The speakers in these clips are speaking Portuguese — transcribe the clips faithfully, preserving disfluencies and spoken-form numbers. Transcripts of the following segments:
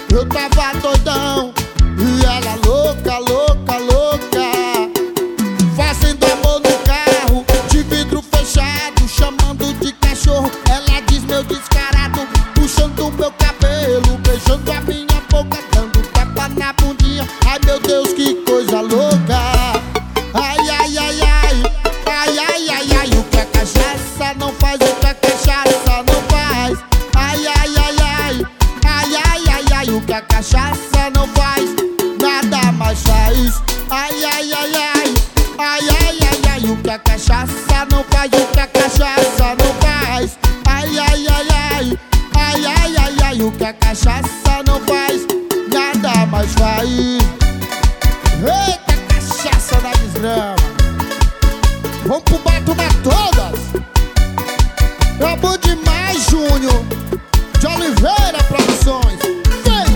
eu tava doidão e ela louca, louca, louca, fazendo amor no carro, de vidro fechado, chamando de cachorro. Ela diz meu descarado, puxando meu cabelo, beijando a minha boca, dando tapa na bundinha. Ai meu Deus, que coisa louca. Ai, ai, ai, ai, ai, ai, ai, ai, o que a cachaça não faz, o que a cachaça não faz. Ai, ai, ai, ai, ai, ai, ai, ai, o que a cachaça não faz, nada mais faz. Ai, ai, ai, ai, ai, ai, ai, ai, o que a cachaça não faz, o que a cachaça não faz. Ai, ai, ai, ai, ai, ai, ai, ai, o que a cachaça não faz, nada mais faz. Eita, cachaça da desgrama. Vamos pro bar tomar todas. É bom demais, Júnior de Oliveira Produções. Vem!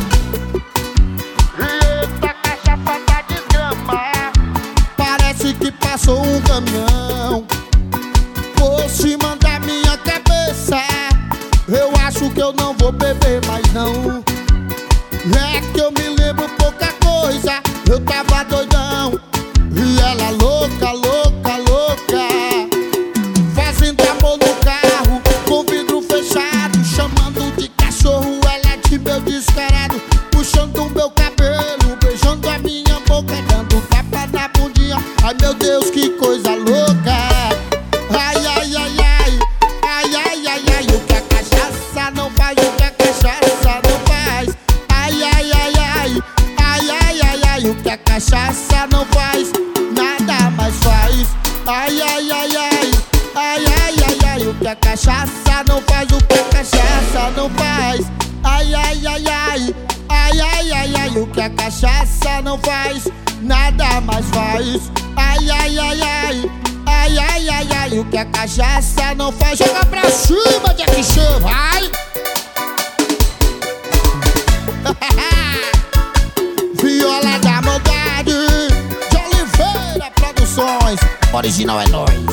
Eita, cachaça da desgrama. Parece que passou um caminhão por cima da minha cabeça. Eu acho que eu não vou beber mais não. É que eu me lembro pouca coisa. Eu tava doidão e ela louca, louca, louca, fazendo amor no carro, com vidro fechado, chamando de cachorro. Ela de meu descarado, puxando meu cabelo, beijando a minha boca, dando tapa na bundinha. Ai meu Deus, que coisa louca. Ai, ai, ai, ai, ai, ai, ai, ai, o que a cachaça não faz, o que a cachaça não faz. Ai, ai, ai, ai, ai, ai, ai, ai, o que a cachaça não faz, nada mais faz. Ai, ai, ai, ai, ai, ai, ai, ai, o que a cachaça não faz, o que a cachaça não faz. Ai, ai, ai, ai, ai, ai, ai, ai, o que a cachaça não faz, nada mais faz. Ai, ai, ai, ai, ai, ai, ai, ai, o que a cachaça não faz. Joga pra cima, Jack Chan, vai! Viola da Maldade de Oliveira Produções. Original é nóis.